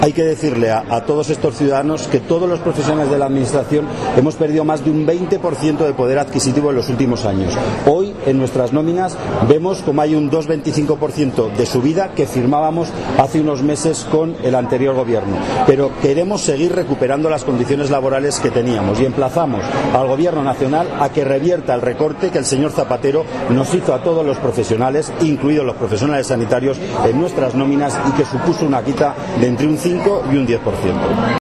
Hay que decirle a todos estos ciudadanos que todos los profesionales de la Administración hemos perdido más de un 20% de poder adquisitivo en los últimos años. Hoy, en nuestras nóminas, vemos como hay un 2,25% de subida que firmábamos hace unos meses con el anterior gobierno. Pero queremos seguir recuperando las condiciones laborales que teníamos y emplazamos al Gobierno Nacional a que revierta el recorte que el señor Zapatero nos hizo a todos los profesionales, incluidos los profesionales sanitarios, en nuestras nóminas y que supuso una quita de entre un 5 y un 10%.